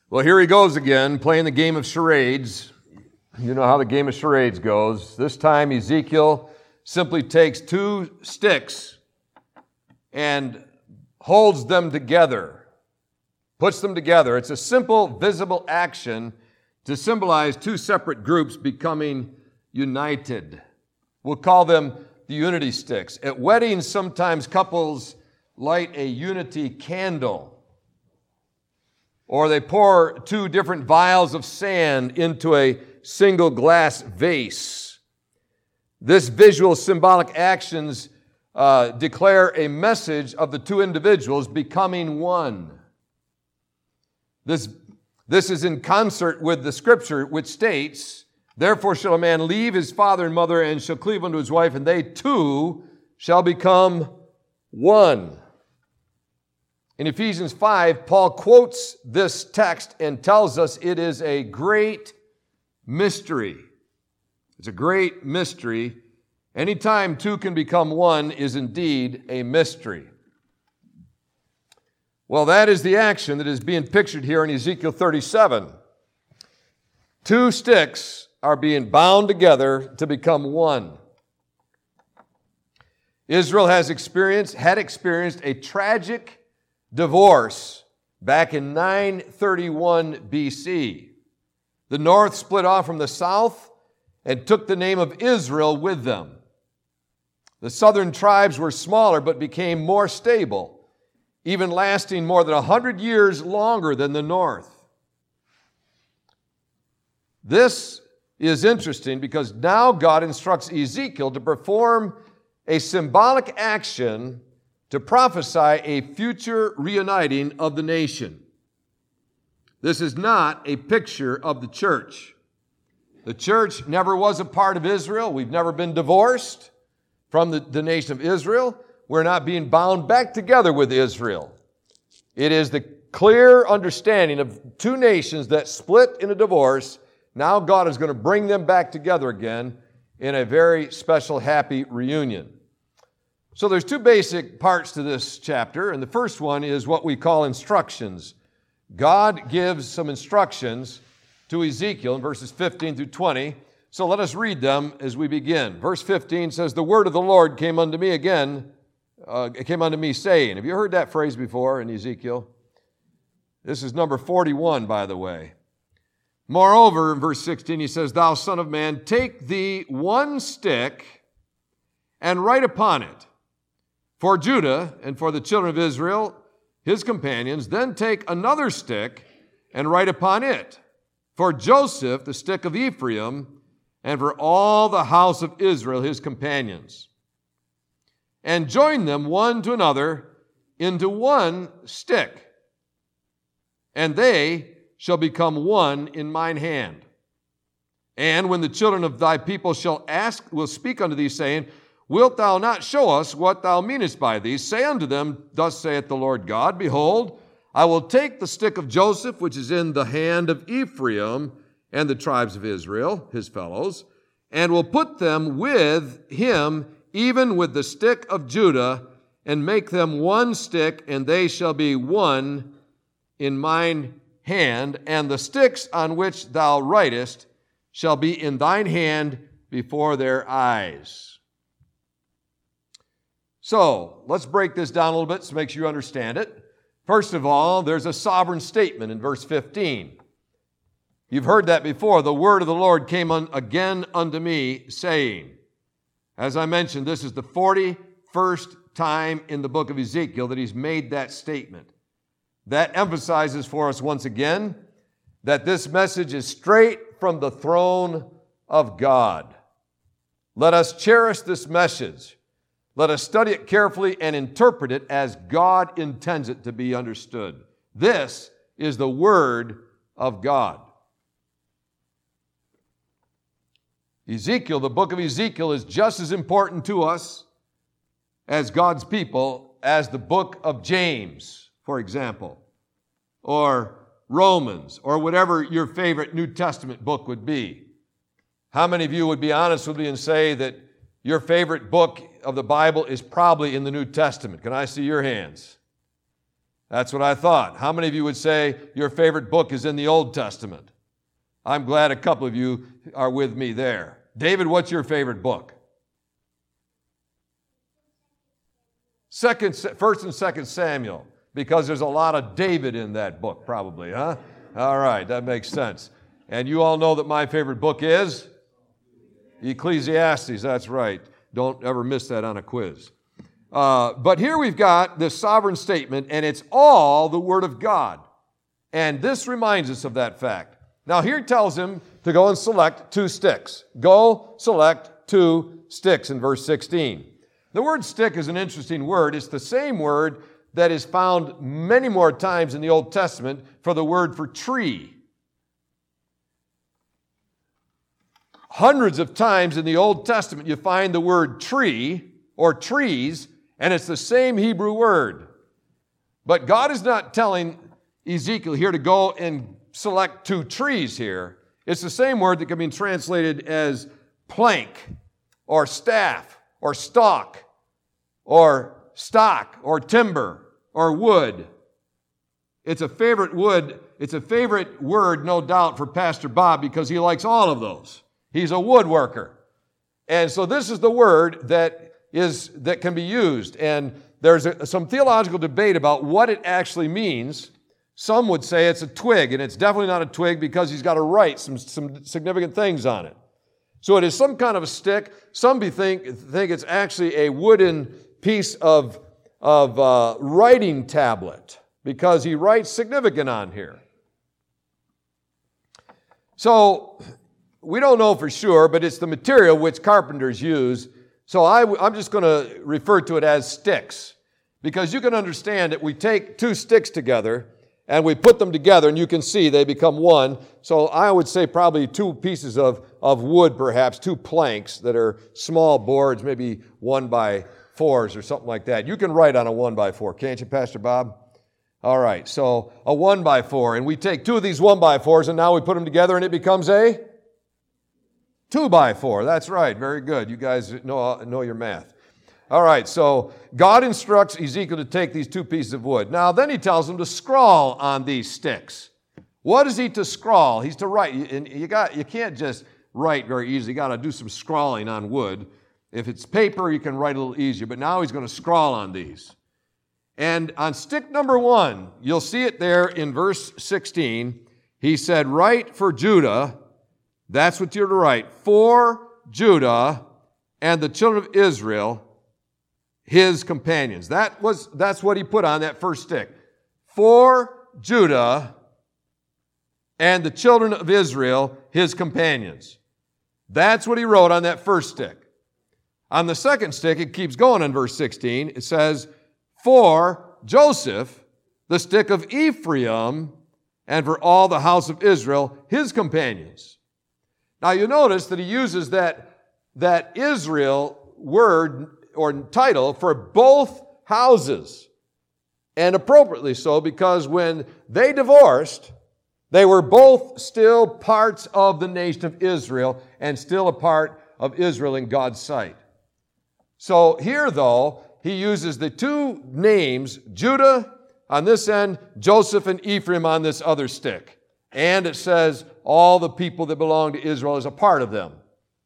Well, here he goes again, playing the game of charades. You know how the game of charades goes. This time, Ezekiel simply takes two sticks and holds them together, puts them together. It's a simple, visible action to symbolize two separate groups becoming united. We'll call them the unity sticks. At weddings, sometimes couples light a unity candle, or they pour two different vials of sand into a single glass vase. This visual symbolic actions declare a message of the two individuals becoming one. This is in concert with the scripture which states, "Therefore shall a man leave his father and mother and shall cleave unto his wife, and they two shall become one." In Ephesians 5, Paul quotes this text and tells us it is a great mystery. It's a great mystery. Anytime two can become one is indeed a mystery. Well, that is the action that is being pictured here in Ezekiel 37. Two sticks are being bound together to become one. Israel had experienced a tragic divorce back in 931 BC. The north split off from the south and took the name of Israel with them. The southern tribes were smaller but became more stable, even lasting more than 100 years longer than the north. This is interesting because now God instructs Ezekiel to perform a symbolic action to prophesy a future reuniting of the nation. This is not a picture of the church. The church never was a part of Israel. We've never been divorced from the nation of Israel. We're not being bound back together with Israel. It is the clear understanding of two nations that split in a divorce. Now God is going to bring them back together again in a very special, happy reunion. So there's two basic parts to this chapter, and the first one is what we call instructions. God gives some instructions to Ezekiel in verses 15 through 20. So let us read them as we begin. Verse 15 says, "The word of the Lord came unto me saying." Have you heard that phrase before in Ezekiel? This is number 41, by the way. "Moreover," in verse 16, he says, "Thou son of man, take thee one stick and write upon it for Judah and for the children of Israel, his companions. Then take another stick and write upon it for Joseph, the stick of Ephraim, and for all the house of Israel, his companions. And join them one to another into one stick, and they shall become one in mine hand. And when the children of thy people will speak unto thee, saying, Wilt thou not show us what thou meanest by these? Say unto them, Thus saith the Lord God, Behold, I will take the stick of Joseph, which is in the hand of Ephraim, and the tribes of Israel, his fellows, and will put them with him, even with the stick of Judah, and make them one stick, and they shall be one in mine hand, and the sticks on which thou writest shall be in thine hand before their eyes." So, let's break this down a little bit to make sure you understand it. First of all, there's a sovereign statement in verse 15. You've heard that before. "The word of the Lord came again unto me, saying." As I mentioned, this is the 41st time in the book of Ezekiel that he's made that statement. That emphasizes for us once again that this message is straight from the throne of God. Let us cherish this message. Let us study it carefully and interpret it as God intends it to be understood. This is the Word of God. Ezekiel, the book of Ezekiel, is just as important to us as God's people as the book of James, for example, or Romans, or whatever your favorite New Testament book would be. How many of you would be honest with me and say that your favorite book of the Bible is probably in the New Testament? Can I see your hands? That's what I thought. How many of you would say your favorite book is in the Old Testament? I'm glad a couple of you are with me there. David, what's your favorite book? First and Second Samuel, because there's a lot of David in that book, probably, huh? All right, that makes sense. And you all know that my favorite book is Ecclesiastes. That's right. Don't ever miss that on a quiz. But here we've got this sovereign statement, and it's all the Word of God. And this reminds us of that fact. Now, here it tells him to go and select 2 sticks. Go select 2 sticks in verse 16. The word stick is an interesting word. It's the same word that is found many more times in the Old Testament for the word for tree. Hundreds of times in the Old Testament you find the word tree or trees, and it's the same Hebrew word. But God is not telling Ezekiel here to go and select 2 trees here. It's the same word that can be translated as plank or staff or stalk or stock or timber or wood. It's a favorite wood. It's a favorite word, no doubt, for Pastor Bob because he likes all of those. He's a woodworker. And so this is the word that can be used. And there's some theological debate about what it actually means. Some would say it's a twig, and it's definitely not a twig because he's got to write some significant things on it. So it is some kind of a stick. Some think it's actually a wooden piece of writing tablet because he writes significant on here. So we don't know for sure, but it's the material which carpenters use. So I'm just going to refer to it as sticks because you can understand that we take 2 sticks together and we put them together, and you can see they become one. So I would say probably 2 pieces of wood, perhaps, 2 planks that are small boards, maybe 1x4s or something like that. You can write on a 1x4, can't you, Pastor Bob? All right, so a 1x4, and we take 2 of these 1x4s, and now we put them together, and it becomes a 2x4. That's right, very good. You guys know your math. All right, so God instructs Ezekiel to take these 2 pieces of wood. Now, then he tells him to scrawl on these sticks. What is he to scrawl? He's to write. And you can't just write very easily. You got to do some scrawling on wood. If it's paper, you can write a little easier. But now he's going to scrawl on these. And on stick number 1, you'll see it there in verse 16. He said, write for Judah. That's what you're to write. For Judah and the children of Israel, his companions. That's what he put on that first stick. For Judah and the children of Israel, his companions. That's what he wrote on that first stick. On the second stick, it keeps going in verse 16. It says, for Joseph, the stick of Ephraim, and for all the house of Israel, his companions. Now you notice that he uses that Israel word or title for both houses. And appropriately so, because when they divorced, they were both still parts of the nation of Israel and still a part of Israel in God's sight. So here, though, he uses the 2 names, Judah on this end, Joseph and Ephraim on this other stick. And it says all the people that belong to Israel is a part of them.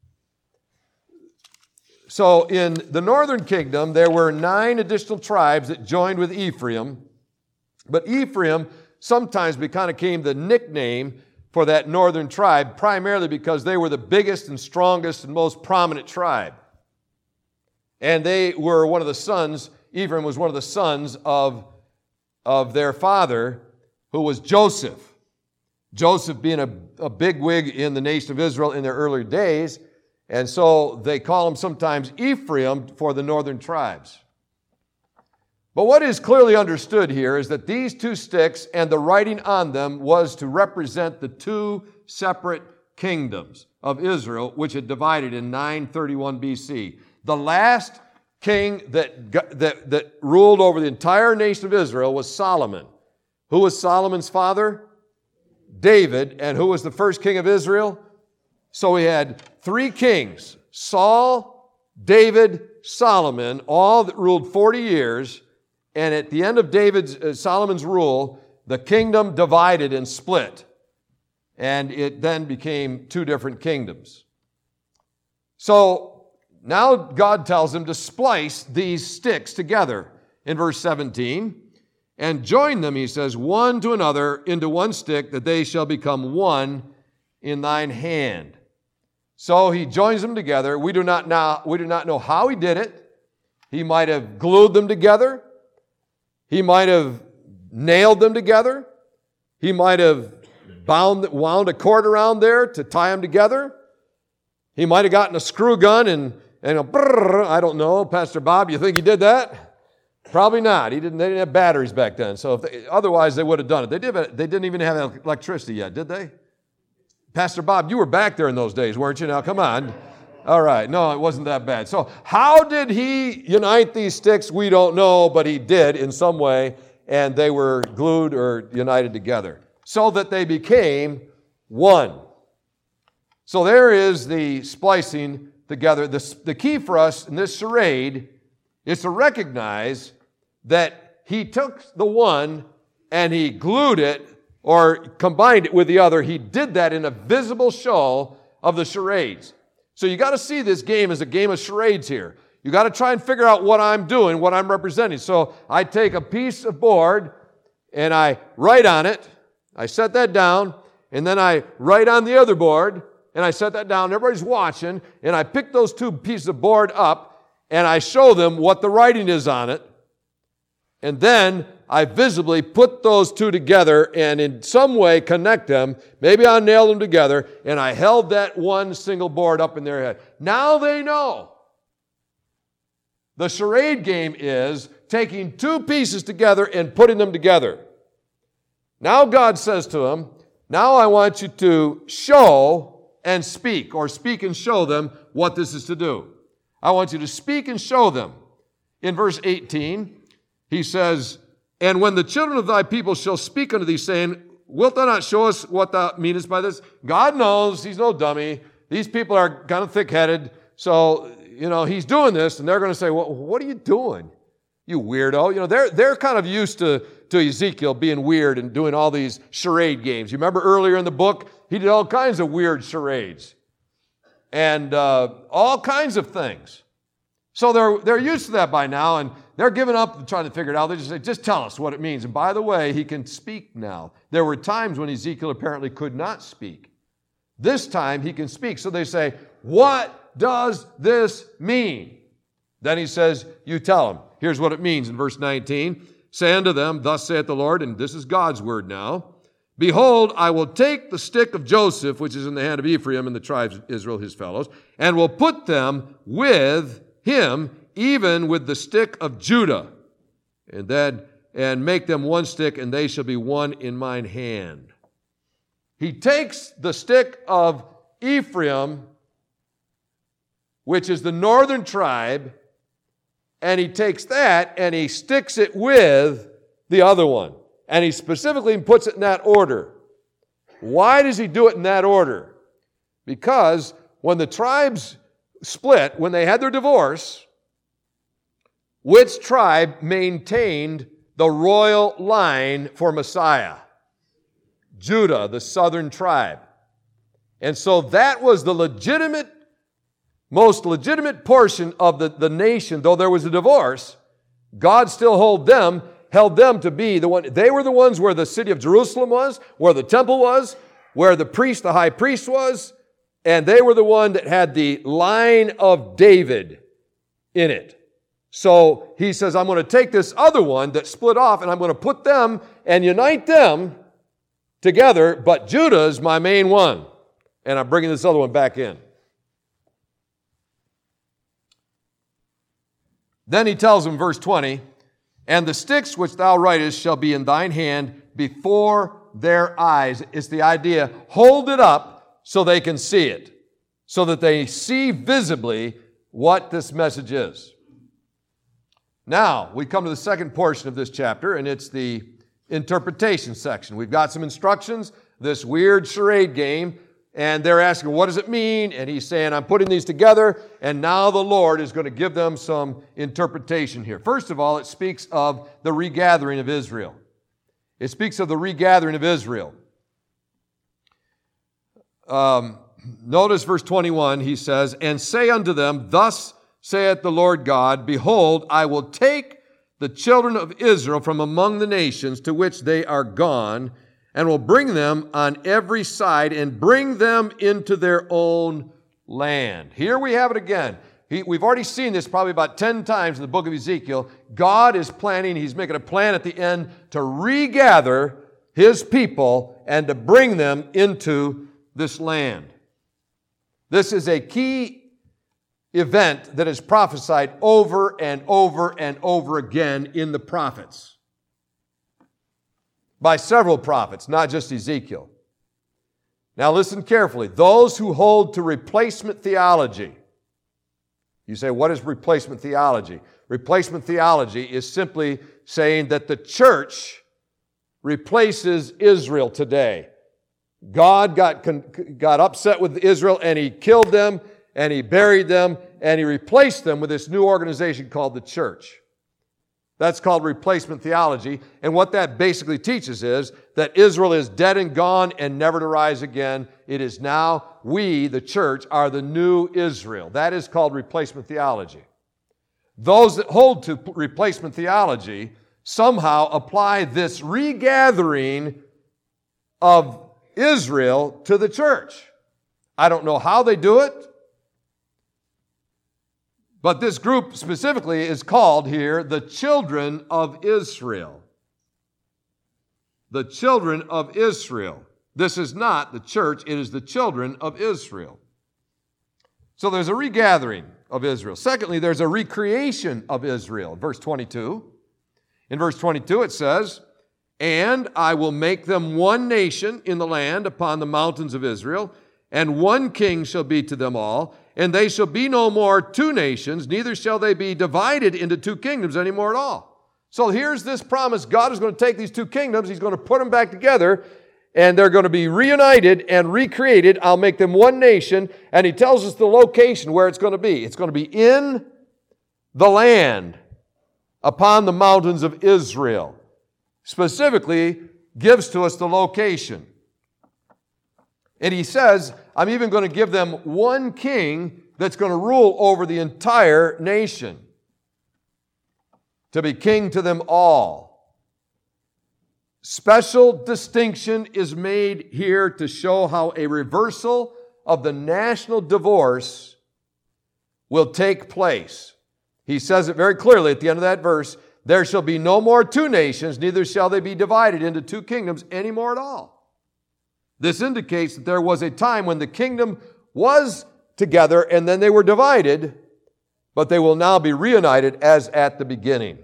So in the northern kingdom, there were 9 additional tribes that joined with Ephraim. But Ephraim sometimes became the nickname for that northern tribe, primarily because they were the biggest and strongest and most prominent tribe. And they were one of the sons, Ephraim was one of the sons of their father, who was Joseph. Joseph being a bigwig in the nation of Israel in their earlier days. And so they call him sometimes Ephraim for the northern tribes. But what is clearly understood here is that these 2 sticks and the writing on them was to represent the 2 separate kingdoms of Israel, which had divided in 931 BC. The last king that ruled over the entire nation of Israel was Solomon. Who was Solomon's father? David. And who was the first king of Israel? So we had 3 kings, Saul, David, Solomon, all that ruled 40 years. And at the end of Solomon's rule, the kingdom divided and split. And it then became two different kingdoms. So now God tells him to splice these sticks together in verse 17. And join them, he says, one to another into one stick, that they shall become one in thine hand. So he joins them together. We do not know how he did it. He might have glued them together. He might have nailed them together. He might have wound a cord around there to tie them together. He might have gotten a screw gun and I don't know. Pastor Bob, you think he did that? Probably not. They didn't have batteries back then. So otherwise they would have done it. They didn't even have electricity yet, did they? Pastor Bob, you were back there in those days, weren't you? Now, come on. All right. No, it wasn't that bad. So how did he unite these sticks? We don't know, but he did in some way, and they were glued or united together so that they became one. So there is the splicing together. The key for us in this charade is to recognize that he took the one and he glued it or combined it with the other. He did that in a visible show of the charades. So you got to see this game as a game of charades here. You got to try and figure out what I'm doing, what I'm representing. So I take a piece of board and I write on it. I set that down, and then I write on the other board and I set that down. Everybody's watching, and I pick those two pieces of board up and I show them what the writing is on it. And then I visibly put those two together and in some way connect them. Maybe I nailed them together, and I held that one single board up in their head. Now they know. The charade game is taking two pieces together and putting them together. Now God says to them, now I want you to show and speak, or speak and show them what this is to do. I want you to speak and show them. In verse 18, he says, and when the children of thy people shall speak unto thee, saying, wilt thou not show us what thou meanest by this? God knows, he's no dummy. These people are kind of thick-headed. So, he's doing this, and they're going to say, well, what are you doing, you weirdo? They're kind of used to Ezekiel being weird and doing all these charade games. You remember earlier in the book, he did all kinds of weird charades and all kinds of things. So they're used to that by now, and they're giving up trying to figure it out. They just say, just tell us what it means. And by the way, he can speak now. There were times when Ezekiel apparently could not speak. This time he can speak. So they say, what does this mean? Then he says, you tell him. Here's what it means in verse 19. Say unto them, thus saith the Lord, and this is God's word now, behold, I will take the stick of Joseph, which is in the hand of Ephraim and the tribes of Israel, his fellows, and will put them with him, even with the stick of Judah, and make them one stick, and they shall be one in mine hand. He takes the stick of Ephraim, which is the northern tribe, and he takes that and he sticks it with the other one. And he specifically puts it in that order. Why does he do it in that order? Because when the tribes split, when they had their divorce, which tribe maintained the royal line for Messiah? Judah, the southern tribe. And so that was the most legitimate portion of the nation. Though there was a divorce, God still held them to be the one. They were the ones where the city of Jerusalem was, where the temple was, where the high priest was, and they were the one that had the line of David in it. So he says, I'm going to take this other one that split off, and I'm going to put them and unite them together, but Judah is my main one, and I'm bringing this other one back in. Then he tells them, verse 20, and the sticks which thou writest shall be in thine hand before their eyes. It's the idea, hold it up so they can see it, so that they see visibly what this message is. Now, we come to the second portion of this chapter, and it's the interpretation section. We've got some instructions, this weird charade game, And they're asking, what does it mean? And he's saying, I'm putting these together, and now the Lord is going to give them some interpretation here. First of all, it speaks of the regathering of Israel. It speaks of the regathering of Israel. Notice verse 21, he says, and say unto them, thus saith the Lord God, behold, I will take the children of Israel from among the nations to which they are gone, and will bring them on every side and bring them into their own land. Here we have it again. We've already seen this probably about 10 times in the book of Ezekiel. God is planning, he's making a plan at the end to regather his people and to bring them into this land. This is a key event that is prophesied over and over and over again in the prophets. By several prophets, not just Ezekiel. Now listen carefully. Those who hold to replacement theology. You say, what is replacement theology? Replacement theology is simply saying that the church replaces Israel today. God got upset with Israel and he killed them and he buried them and he replaced them with this new organization called the church. That's called replacement theology. And what that basically teaches is that Israel is dead and gone and never to rise again. It is now we, the church, are the new Israel. That is called replacement theology. Those that hold to replacement theology somehow apply this regathering of Israel to the church. I don't know how they do it. But this group specifically is called here the children of Israel. The children of Israel. This is not the church, it is the children of Israel. So there's a regathering of Israel. Secondly, there's a recreation of Israel. Verse 22. In verse 22 it says, and I will make them one nation in the land upon the mountains of Israel, and one king shall be to them all. And they shall be no more two nations, neither shall they be divided into two kingdoms anymore at all. So here's this promise. God is going to take these two kingdoms, he's going to put them back together, and they're going to be reunited and recreated. I'll make them one nation, and he tells us the location where it's going to be. It's going to be in the land upon the mountains of Israel. Specifically, gives to us the location. And he says, I'm even going to give them one king that's going to rule over the entire nation, to be king to them all. Special distinction is made here to show how a reversal of the national divorce will take place. He says it very clearly at the end of that verse, there shall be no more two nations, neither shall they be divided into two kingdoms anymore at all. This indicates that there was a time when the kingdom was together and then they were divided, but they will now be reunited as at the beginning.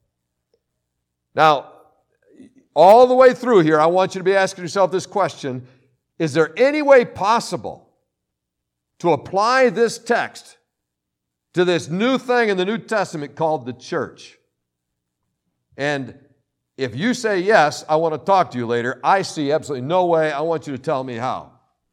Now, all the way through here, I want you to be asking yourself this question, is there any way possible to apply this text to this new thing in the New Testament called the church? And if you say yes, I want to talk to you later. I see absolutely no way. I want you to tell me how.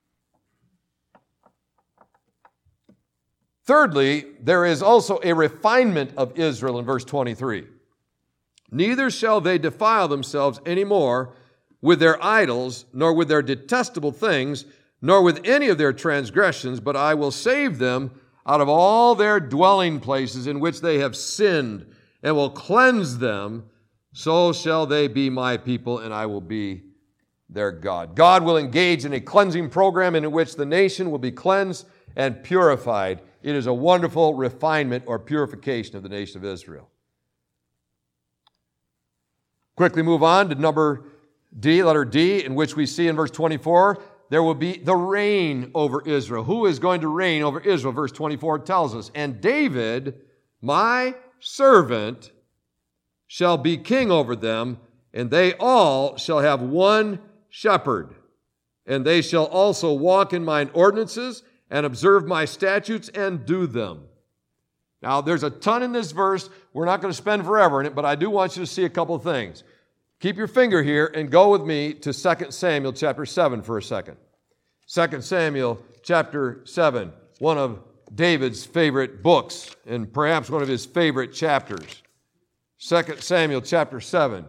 Thirdly, there is also a refinement of Israel in verse 23. Neither shall they defile themselves any more with their idols, nor with their detestable things, nor with any of their transgressions, but I will save them out of all their dwelling places in which they have sinned, and will cleanse them. So shall they be my people, and I will be their God. God will engage in a cleansing program in which the nation will be cleansed and purified. It is a wonderful refinement or purification of the nation of Israel. Quickly move on to number D, letter D, in which we see in verse 24, there will be the reign over Israel. Who is going to reign over Israel? Verse 24 tells us, and David, my servant, shall be king over them, and they all shall have one shepherd. And they shall also walk in mine ordinances, and observe my statutes, and do them. Now, there's a ton in this verse. We're not going to spend forever in it, but I do want you to see a couple of things. Keep your finger here and go with me to 2 Samuel chapter 7 for a second. 2 Samuel chapter 7, one of David's favorite books and perhaps one of his favorite chapters. 2 Samuel chapter 7.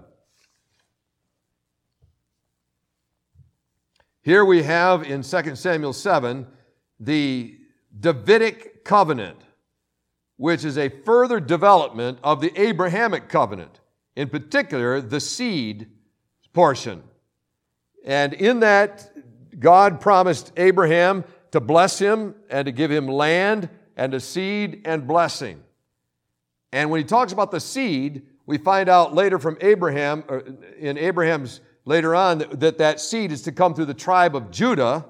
Here we have in 2 Samuel 7 the Davidic covenant, which is a further development of the Abrahamic covenant, in particular the seed portion. And in that, God promised Abraham to bless him and to give him land and a seed and blessing. And when he talks about the seed, we find out later from Abraham, or in Abraham's later on, that seed is to come through the tribe of Judah.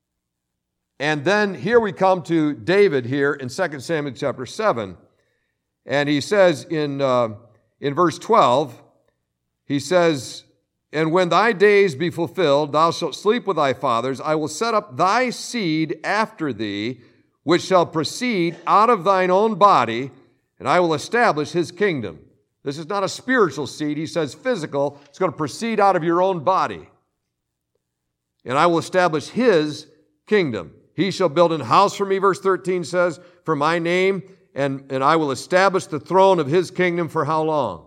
And then here we come to David here in 2 Samuel chapter 7. And he says in verse 12, he says, "And when thy days be fulfilled, thou shalt sleep with thy fathers. I will set up thy seed after thee, which shall proceed out of thine own body, and I will establish his kingdom." This is not a spiritual seed. He says physical. It's going to proceed out of your own body. "And I will establish his kingdom. He shall build an house for me," verse 13 says, "for my name, and I will establish the throne of his kingdom for how long?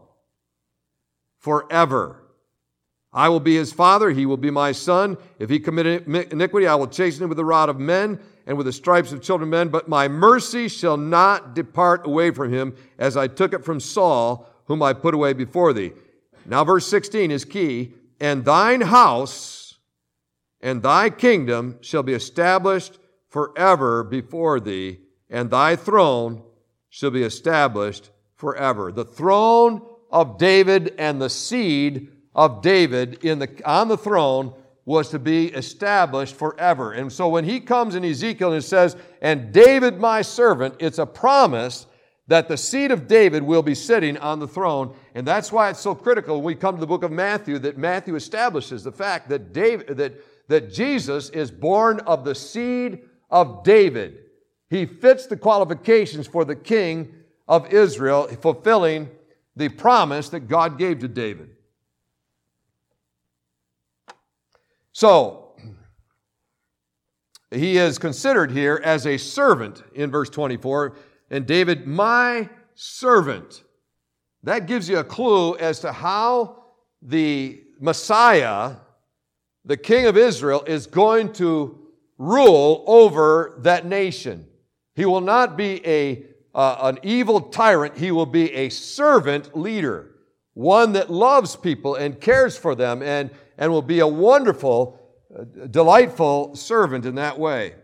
Forever. I will be his father, he will be my son. If he commit iniquity, I will chasten him with the rod of men and with the stripes of children of men. But my mercy shall not depart away from him, as I took it from Saul, whom I put away before thee." Now verse 16 is key. "And thine house and thy kingdom shall be established forever before thee, and thy throne shall be established forever." The throne of David and the seed of David on the throne was to be established forever. And so when he comes in Ezekiel and it says, "And David my servant," it's a promise that the seed of David will be sitting on the throne. And that's why it's so critical when we come to the book of Matthew, that Matthew establishes the fact that that Jesus is born of the seed of David. He fits the qualifications for the king of Israel, fulfilling the promise that God gave to David. So, he is considered here as a servant in verse 24. "And David, my servant." That gives you a clue as to how the Messiah, the King of Israel, is going to rule over that nation. He will not be an evil tyrant. He will be a servant leader, one that loves people and cares for them and will be a wonderful, delightful servant in that way.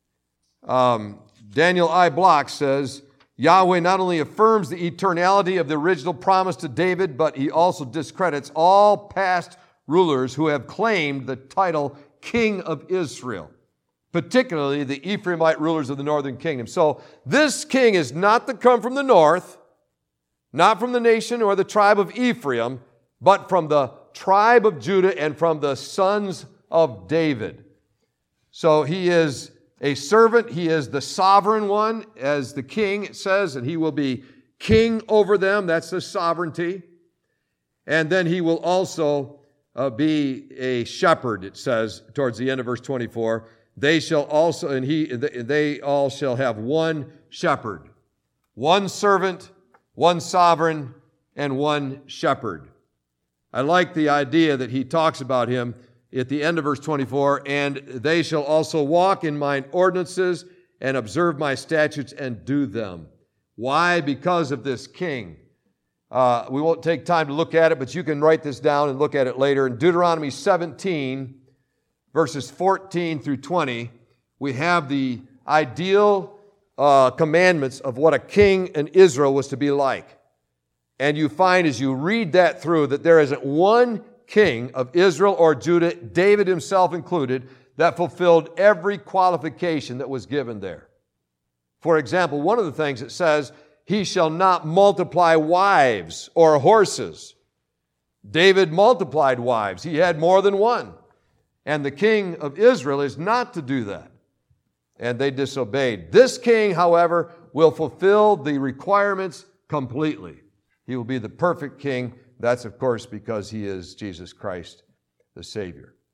Daniel I. Block says, "Yahweh not only affirms the eternality of the original promise to David, but he also discredits all past rulers who have claimed the title King of Israel, particularly the Ephraimite rulers of the northern kingdom." So this king is not to come from the north, not from the nation or the tribe of Ephraim, but from the tribe of Judah and from the sons of David. So he is a servant. He is the sovereign one, as the king, it says, and he will be king over them. That's the sovereignty. And then he will also be a shepherd, it says, towards the end of verse 24. They shall also, and they all shall have one shepherd, one servant, one sovereign, and one shepherd. I like the idea that he talks about him at the end of verse 24, "And they shall also walk in mine ordinances and observe my statutes and do them." Why? Because of this king. We won't take time to look at it, but you can write this down and look at it later. In Deuteronomy 17, verses 14 through 20, we have the ideal commandments of what a king in Israel was to be like. And you find as you read that through that there isn't one king of Israel or Judah, David himself included, that fulfilled every qualification that was given there. For example, one of the things it says, "He shall not multiply wives or horses." David multiplied wives. He had more than one. And the king of Israel is not to do that. And they disobeyed. This king, however, will fulfill the requirements completely. He will be the perfect king. That's, of course, because he is Jesus Christ, the Savior.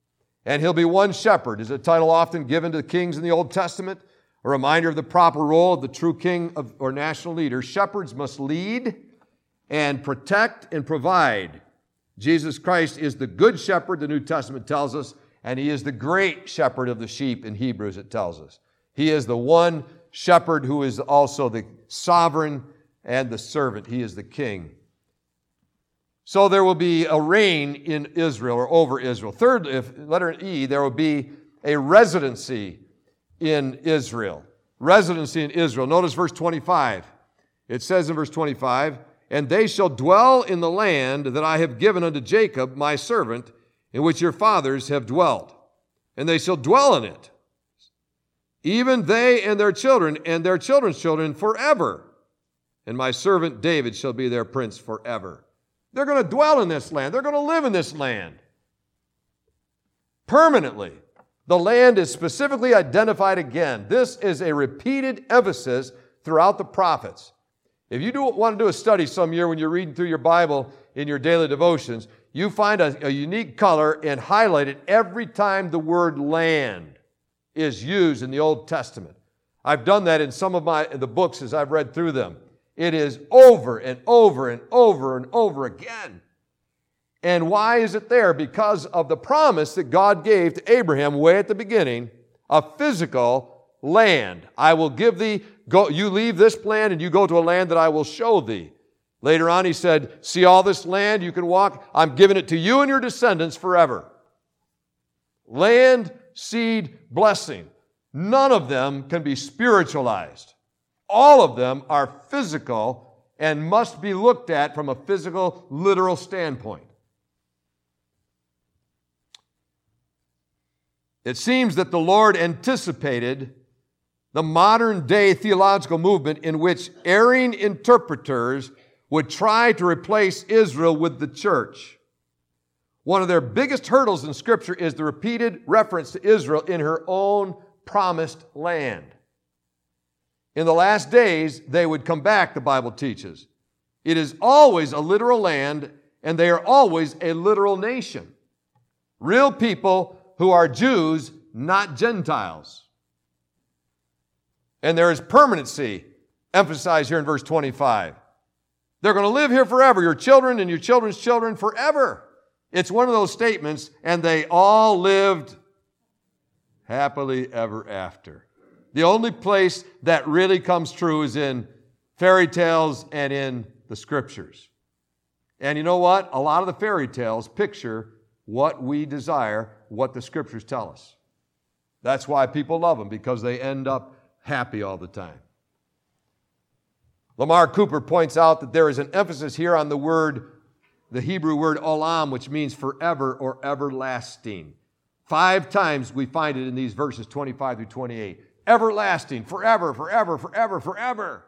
And he'll be one shepherd, is a title often given to kings in the Old Testament, a reminder of the proper role of the true king or national leader. Shepherds must lead and protect and provide. Jesus Christ is the good shepherd, the New Testament tells us, and he is the great shepherd of the sheep in Hebrews, it tells us. He is the one shepherd who is also the sovereign and the servant. He is the king. So there will be a reign in Israel or over Israel. Third, letter E, there will be a residency in Israel. Residency in Israel. Notice verse 25. It says in verse 25, "And they shall dwell in the land that I have given unto Jacob, my servant, in which your fathers have dwelt. And they shall dwell in it, even they and their children's children forever. And my servant David shall be their prince forever." They're going to dwell in this land. They're going to live in this land permanently. The land is specifically identified again. This is a repeated emphasis throughout the prophets. If you want to do a study some year when you're reading through your Bible in your daily devotions, you find a unique color and highlight it every time the word land is used in the Old Testament. I've done that in some of the books as I've read through them. It is over and over and over and over again. And why is it there? Because of the promise that God gave to Abraham way at the beginning, a physical land. I will give thee, you leave this land and you go to a land that I will show thee. Later on he said, see all this land you can walk? I'm giving it to you and your descendants forever. Land, seed, blessing. None of them can be spiritualized. All of them are physical and must be looked at from a physical, literal standpoint. It seems that the Lord anticipated the modern day theological movement in which erring interpreters would try to replace Israel with the church. One of their biggest hurdles in Scripture is the repeated reference to Israel in her own promised land. In the last days, they would come back, the Bible teaches. It is always a literal land, and they are always a literal nation. Real people who are Jews, not Gentiles. And there is permanency emphasized here in verse 25. They're going to live here forever, your children and your children's children forever. It's one of those statements, and they all lived happily ever after. The only place that really comes true is in fairy tales and in the Scriptures. And you know what? A lot of the fairy tales picture what we desire, what the Scriptures tell us. That's why people love them, because they end up happy all the time. Lamar Cooper points out that there is an emphasis here on the Hebrew word olam, which means forever or everlasting. 5 times we find it in these verses 25 through 28. Everlasting, forever, forever, forever, forever.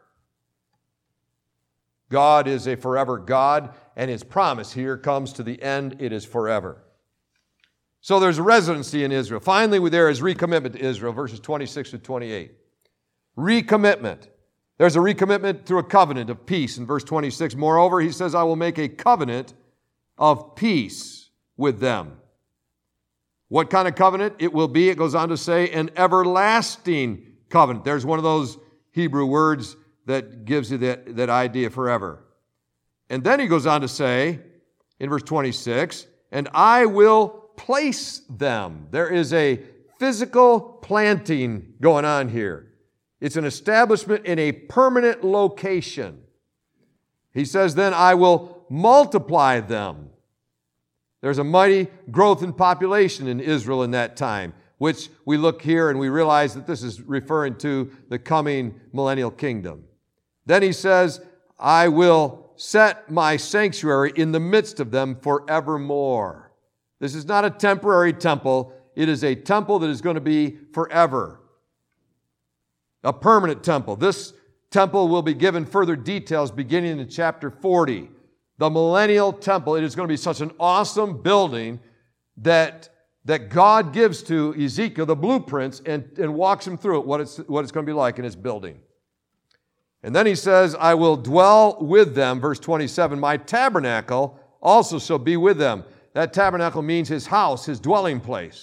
God is a forever God, and His promise here comes to the end. It is forever. So there's a residency in Israel. Finally, there is recommitment to Israel, verses 26 to 28. Recommitment. There's a recommitment through a covenant of peace in verse 26. Moreover, he says, I will make a covenant of peace with them. What kind of covenant? It will be, it goes on to say, an everlasting covenant. There's one of those Hebrew words that gives you that idea forever. And then he goes on to say, in verse 26, and I will place them. There is a physical planting going on here. It's an establishment in a permanent location. He says, then I will multiply them. There's a mighty growth in population in Israel in that time, which we look here and we realize that this is referring to the coming millennial kingdom. Then he says, I will set my sanctuary in the midst of them forevermore. This is not a temporary temple. It is a temple that is going to be forever. A permanent temple. This temple will be given further details beginning in chapter 40. The millennial temple, it is going to be such an awesome building that God gives to Ezekiel the blueprints and walks him through it, what it's going to be like in his building. And then he says, I will dwell with them, verse 27, my tabernacle also shall be with them. That tabernacle means his house, his dwelling place.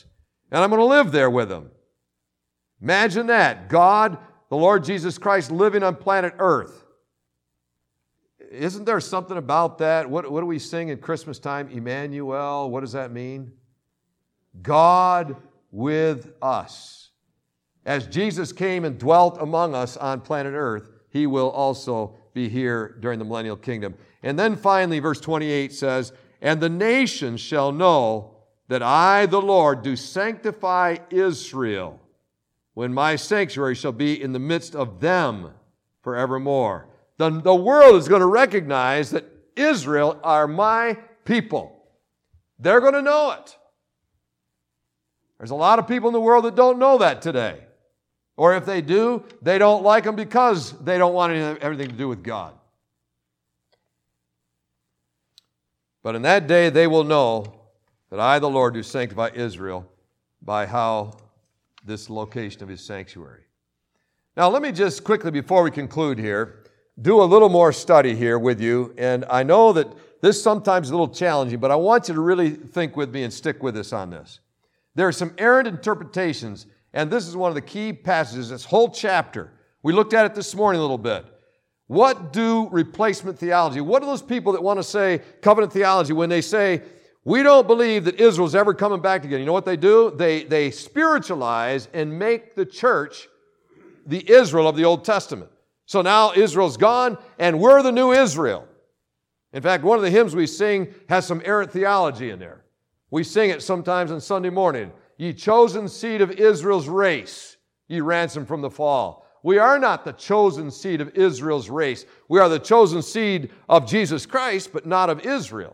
And I'm going to live there with them. Imagine that. God, the Lord Jesus Christ, living on planet Earth. Isn't there something about that? What do we sing at Christmas time? Emmanuel. What does that mean? God with us. As Jesus came and dwelt among us on planet Earth, He will also be here during the millennial kingdom. And then finally, verse 28 says, and the nations shall know that I, the Lord, do sanctify Israel, when my sanctuary shall be in the midst of them forevermore. The world is going to recognize that Israel are my people. They're going to know it. There's a lot of people in the world that don't know that today. Or if they do, they don't like them because they don't want everything to do with God. But in that day they will know that I, the Lord, do sanctify Israel by how this location of His sanctuary. Now let me just quickly, before we conclude here, do a little more study here with you. And I know that this sometimes is a little challenging, but I want you to really think with me and stick with us on this. There are some errant interpretations, and this is one of the key passages, this whole chapter. We looked at it this morning a little bit. What do replacement theology, what do those people that want to say covenant theology, when they say, we don't believe that Israel's ever coming back again, you know what they do? They spiritualize and make the church the Israel of the Old Testament. So now Israel's gone, and we're the new Israel. In fact, one of the hymns we sing has some errant theology in there. We sing it sometimes on Sunday morning. Ye chosen seed of Israel's race, ye ransomed from the fall. We are not the chosen seed of Israel's race. We are the chosen seed of Jesus Christ, but not of Israel.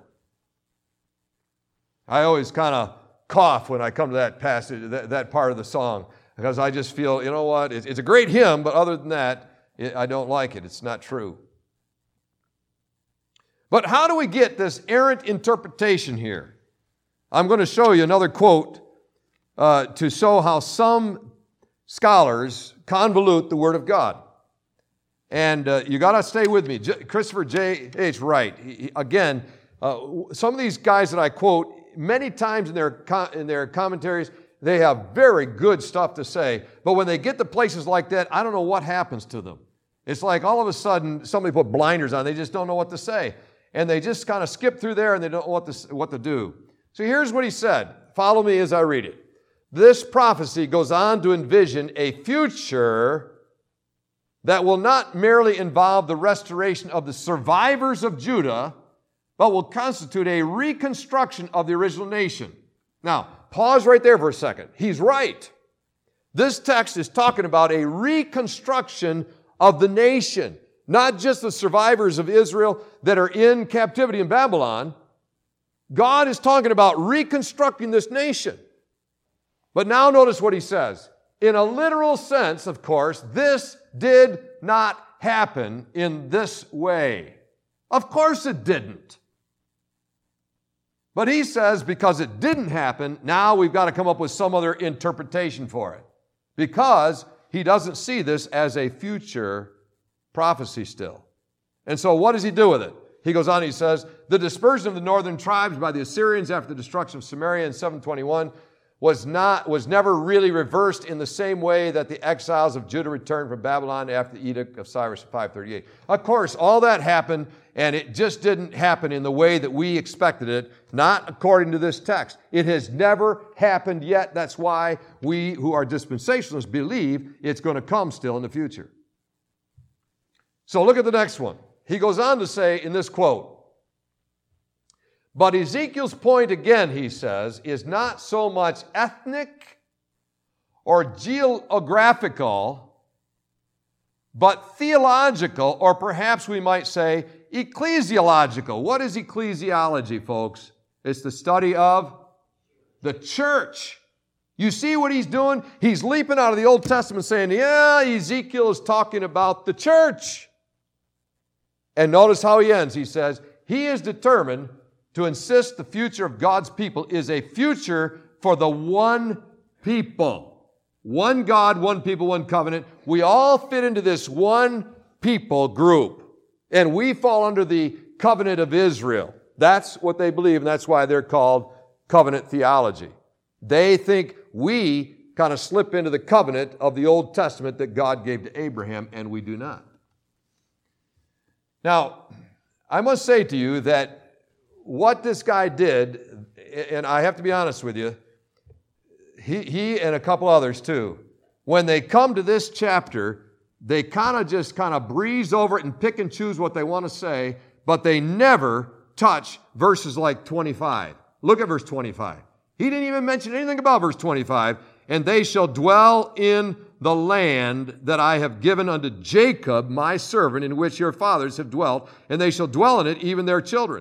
I always kind of cough when I come to that passage, that part of the song, because I just feel, you know what, it's a great hymn, but other than that, I don't like it. It's not true. But how do we get this errant interpretation here? I'm going to show you another quote to show how some scholars convolute the Word of God. And you got to stay with me. Christopher J.H. Wright, again, some of these guys that I quote, many times in their commentaries, they have very good stuff to say. But when they get to places like that, I don't know what happens to them. It's like all of a sudden somebody put blinders on. They just don't know what to say. And they just kind of skip through there and they don't know what to do. So here's what he said. Follow me as I read it. This prophecy goes on to envision a future that will not merely involve the restoration of the survivors of Judah, but will constitute a reconstruction of the original nation. Now, pause right there for a second. He's right. This text is talking about a reconstruction of the nation, not just the survivors of Israel that are in captivity in Babylon. God is talking about reconstructing this nation. But now notice what he says. In a literal sense, of course, this did not happen in this way. Of course it didn't. But he says because it didn't happen, now we've got to come up with some other interpretation for it. Because he doesn't see this as a future prophecy still. And so what does he do with it? He goes on, he says, the dispersion of the northern tribes by the Assyrians after the destruction of Samaria in 721 was never really reversed in the same way that the exiles of Judah returned from Babylon after the edict of Cyrus in 538. Of course, all that happened, and it just didn't happen in the way that we expected it, not according to this text. It has never happened yet. That's why we who are dispensationalists believe it's going to come still in the future. So look at the next one. He goes on to say in this quote, but Ezekiel's point again, he says, is not so much ethnic or geographical, but theological, or perhaps we might say ecclesiological. What is ecclesiology, folks? It's the study of the church. You see what he's doing? He's leaping out of the Old Testament saying, yeah, Ezekiel is talking about the church. And notice how he ends. He says, he is determined to insist the future of God's people is a future for the one people. One God, one people, one covenant. We all fit into this one people group. And we fall under the covenant of Israel. That's what they believe, and that's why they're called covenant theology. They think we kind of slip into the covenant of the Old Testament that God gave to Abraham, and we do not. Now, I must say to you that what this guy did, and I have to be honest with you, he and a couple others too, when they come to this chapter, they kind of breeze over it and pick and choose what they want to say, but they never touch verses like 25. Look at verse 25. He didn't even mention anything about verse 25. And they shall dwell in the land that I have given unto Jacob, my servant, in which your fathers have dwelt, and they shall dwell in it, even their children.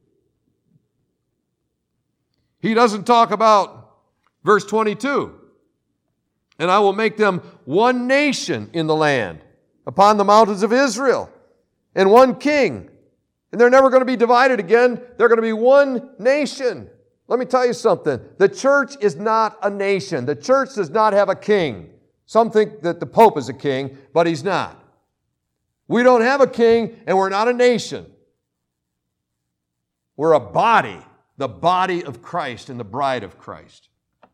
He doesn't talk about verse 22. And I will make them one nation in the land, upon the mountains of Israel, and one king. And they're never going to be divided again. They're going to be one nation. Let me tell you something. The church is not a nation. The church does not have a king. Some think that the Pope is a king, but he's not. We don't have a king, and we're not a nation. We're a body, the body of Christ and the bride of Christ.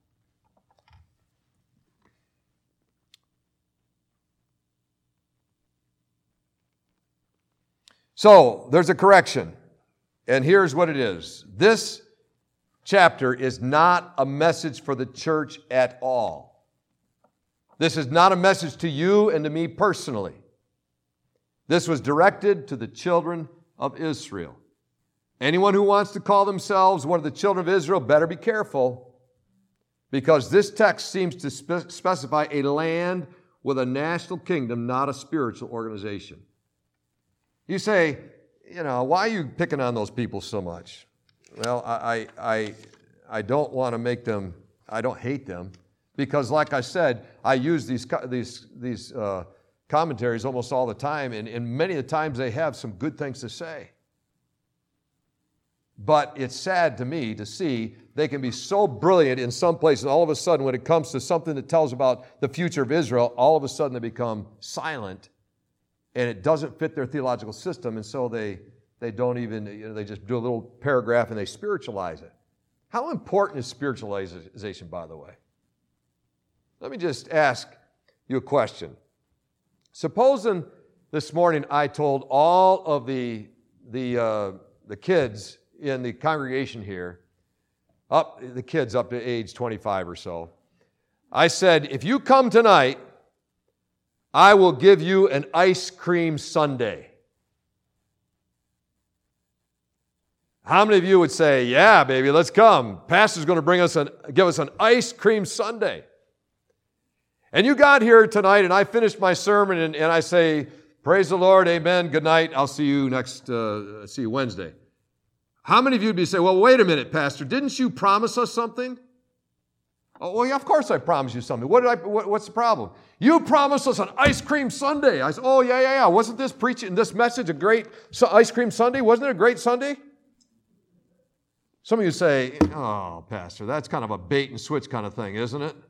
So, there's a correction, and here's what it is. This chapter is not a message for the church at all. This is not a message to you and to me personally. This was directed to the children of Israel. Anyone who wants to call themselves one of the children of Israel better be careful, because this text seems to specify a land with a national kingdom, not a spiritual organization. You say, why are you picking on those people so much? Well, I don't want to make them, I don't hate them, because like I said, I use these commentaries almost all the time, and many of the times they have some good things to say. But it's sad to me to see they can be so brilliant in some places, and all of a sudden when it comes to something that tells about the future of Israel, all of a sudden they become silent, and it doesn't fit their theological system, and so they don't even, they just do a little paragraph and they spiritualize it. How important is spiritualization, by the way? Let me just ask you a question. Supposing this morning I told all of the kids in the congregation here, the kids up to age 25 or so, I said, if you come tonight, I will give you an ice cream sundae. How many of you would say, yeah, baby, let's come. Pastor's going to give us an ice cream sundae. And you got here tonight, and I finished my sermon, and I say, praise the Lord, amen, good night, I'll see you see you Wednesday. How many of you would be saying, well, wait a minute, Pastor, didn't you promise us something? Oh, well, yeah, of course I promised you something. What's the problem? You promised us an ice cream sundae. I said, oh, yeah. Wasn't this message a great ice cream sundae? Wasn't it a great Sunday? Some of you say, oh, Pastor, that's kind of a bait and switch kind of thing, isn't it?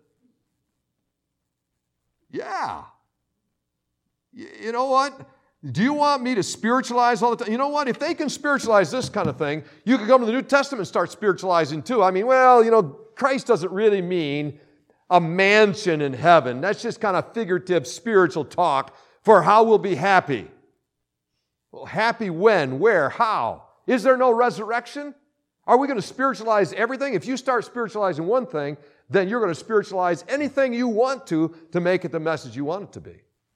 Yeah. You know what? Do you want me to spiritualize all the time? You know what? If they can spiritualize this kind of thing, you can go to the New Testament and start spiritualizing too. I mean, Christ doesn't really mean a mansion in heaven. That's just kind of figurative spiritual talk for how we'll be happy. Well, happy when, where, how? Is there no resurrection? Are we going to spiritualize everything? If you start spiritualizing one thing, then you're going to spiritualize anything you want to make it the message you want it to be.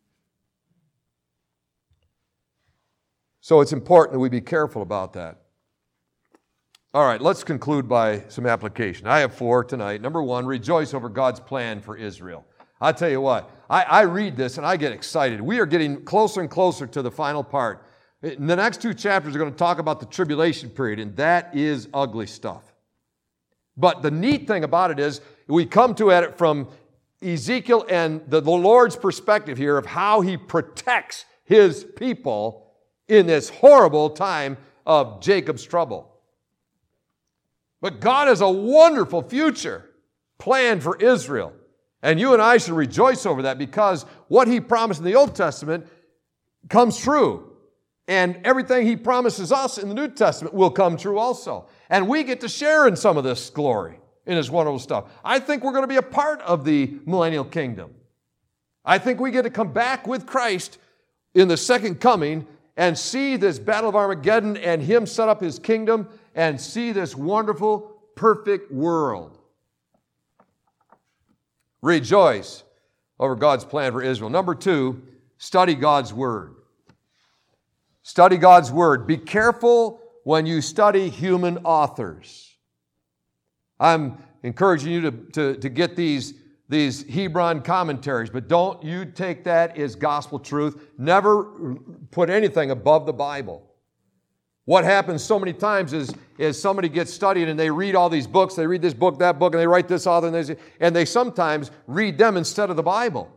So it's important that we be careful about that. All right, let's conclude by some application. I have 4 tonight. Number 1, rejoice over God's plan for Israel. I'll tell you what, I read this and I get excited. We are getting closer and closer to the final part. In the next 2 chapters are going to talk about the tribulation period, and that is ugly stuff. But the neat thing about it is we come to it from Ezekiel and the Lord's perspective here of how He protects His people in this horrible time of Jacob's trouble. But God has a wonderful future planned for Israel. And you and I should rejoice over that, because what He promised in the Old Testament comes true. And everything He promises us in the New Testament will come true also. And we get to share in some of this glory. in this wonderful stuff. I think we're going to be a part of the millennial kingdom. I think we get to come back with Christ in the second coming and see this battle of Armageddon and Him set up His kingdom and see this wonderful, perfect world. Rejoice over God's plan for Israel. Number 2, study God's Word. Study God's Word. Be careful when you study human authors. I'm encouraging you to get these Hebron commentaries, but don't you take that as gospel truth. Never put anything above the Bible. What happens so many times is somebody gets studied and they read all these books, they read this book, that book, and they write this author, and they sometimes read them instead of the Bible.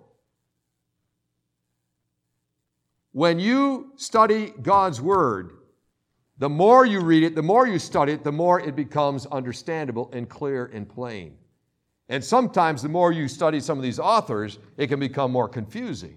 When you study God's Word, the more you read it, the more you study it, the more it becomes understandable and clear and plain. And sometimes the more you study some of these authors, it can become more confusing.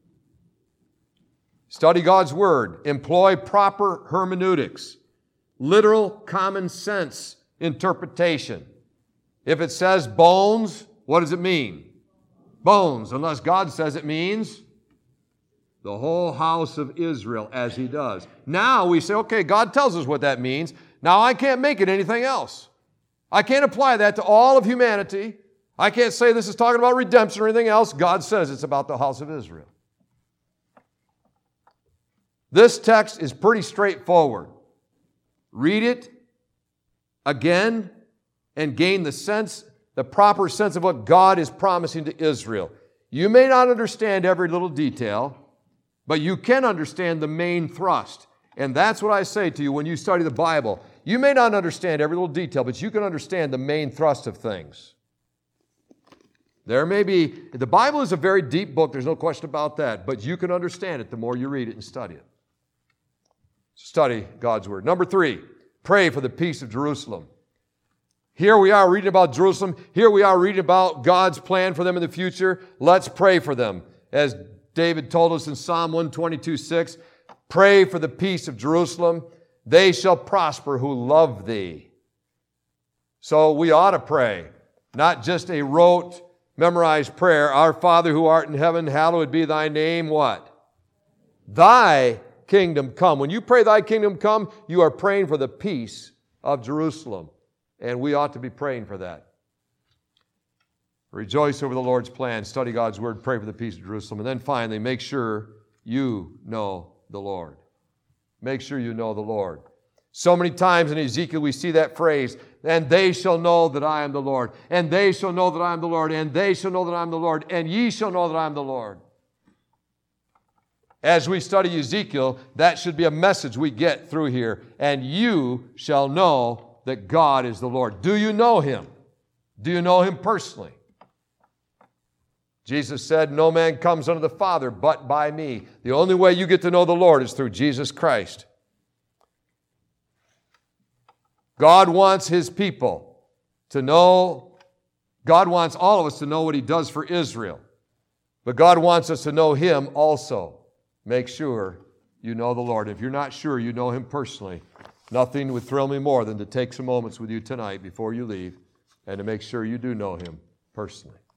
Study God's Word. Employ proper hermeneutics, literal common sense interpretation. If it says bones, what does it mean? Bones, unless God says it means the whole house of Israel, as He does. Now we say, okay, God tells us what that means. Now I can't make it anything else. I can't apply that to all of humanity. I can't say this is talking about redemption or anything else. God says it's about the house of Israel. This text is pretty straightforward. Read it again and gain the proper sense of what God is promising to Israel. You may not understand every little detail, but you can understand the main thrust. And that's what I say to you when you study the Bible. You may not understand every little detail, but you can understand the main thrust of things. The Bible is a very deep book, there's no question about that, but you can understand it the more you read it and study it. Study God's Word. Number 3, pray for the peace of Jerusalem. Here we are reading about Jerusalem. Here we are reading about God's plan for them in the future. Let's pray for them. As David told us in Psalm 122:6, pray for the peace of Jerusalem. They shall prosper who love thee. So we ought to pray, not just a rote, memorized prayer. Our Father who art in heaven, hallowed be thy name, what? Thy kingdom come. When you pray thy kingdom come, you are praying for the peace of Jerusalem. And we ought to be praying for that. Rejoice over the Lord's plan. Study God's Word. Pray for the peace of Jerusalem. And then finally, make sure you know the Lord. Make sure you know the Lord. So many times in Ezekiel we see that phrase, and they shall know that I am the Lord. And they shall know that I am the Lord. And they shall know that I am the Lord. And ye shall know that I am the Lord. As we study Ezekiel, that should be a message we get through here. And you shall know that God is the Lord. Do you know Him? Do you know Him personally? Jesus said, no man comes unto the Father but by me. The only way you get to know the Lord is through Jesus Christ. God wants His people to know, God wants all of us to know what He does for Israel. But God wants us to know Him also. Make sure you know the Lord. If you're not sure you know Him personally, nothing would thrill me more than to take some moments with you tonight before you leave and to make sure you do know Him personally.